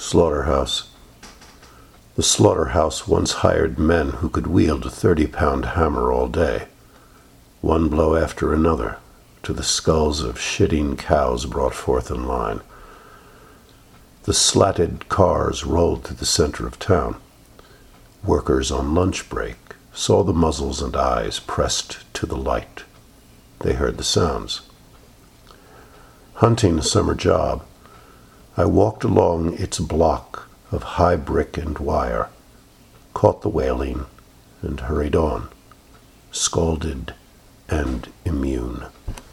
Slaughterhouse. The slaughterhouse once hired men who could wield a 30-pound hammer all day, one blow after another, to the skulls of shitting cows brought forth in line. The slatted cars rolled through the center of town. Workers on lunch break saw the muzzles and eyes pressed to the light. They heard the sounds. Hunting a summer job, I walked along its block of high brick and wire, caught the wailing, and hurried on, scalded and immune.